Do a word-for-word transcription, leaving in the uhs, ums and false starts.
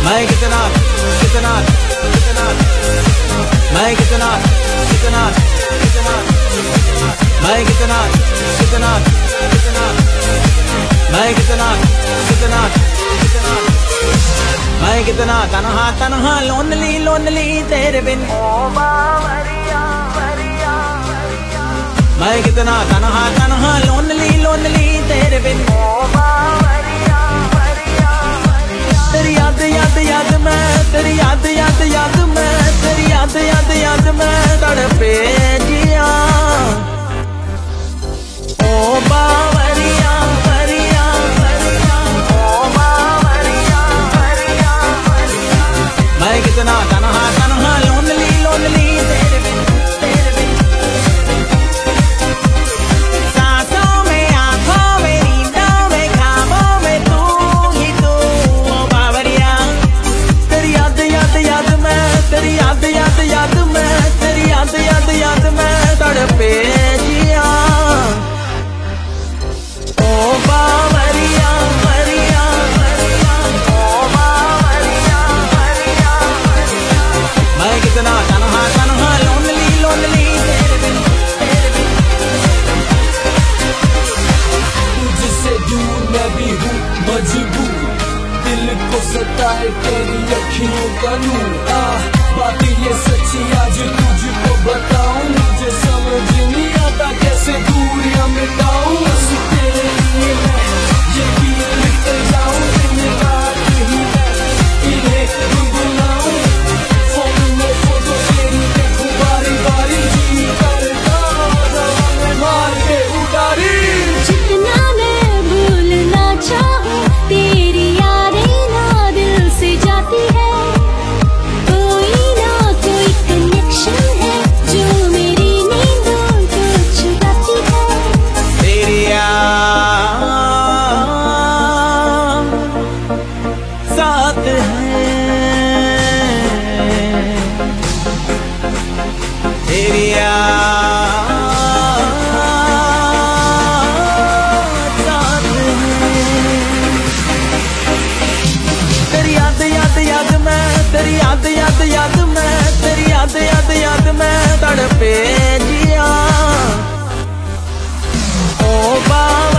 मैं कितना कितना कितना मैं कितना कितना कितना मैं कितना कितना कितना मैं कितना कितना कितना मैं कितना तन्हा तन्हा लोनली लोनली तेरे बिन मैं कितना तन्हा तन्हा लोनली लोनली तेरे बिन तेरी याद याद याद मैं तेरी याद याद याद मैं तेरी याद याद याद मैं तड़पे जिया ओ बावरिया वरिया वरिया ओ बावरिया वरिया वरिया मैं कितना तन्हा तन्हा लोनली लोनली तेरे बिन तेरे बिन सांसों में आंखों में नींदों में ख्वाबों में तू ही तू ओ बावरिया तेरी याद याद याद मैं तेरी याद याद याद मैं तेरी याद याद याद मैं तड़पे जिया ओ बावरिया वरिया वरिया ओ बावरिया वरिया वरिया मैं कितना तन्हा तन्हा लोनली लोनली तेरे बिन तेरे बिन तुझसे दूर मैं भी हूँ मजबूर दिल को सताए तेरी अखियों का नूर आ बातें ये सच्ची आज तुझको बताऊं मुझे समझ नहीं आता कैसे दूरियां मिटाऊं बस तेरे लिए मैं ये गीत लिखते जाऊं दिन रात ही मैं इन्हें गुनगुनाऊं फोन में फोटो तेरी देखूं बारी बारी जी करता मैं मार के उतारी जितना मैं भूलना चाहूं तेरी यादें ना दिल से जाती है कोई ना कोई कनेक्शन है जो मेरी नींदों को चुराती है तेरी याद साथ है तेरी याद साथ है तेरी याद याद याद मैं तेरी याद याद याद मैं तेरी याद याद याद मैं तड़पे जिया ओ बाबा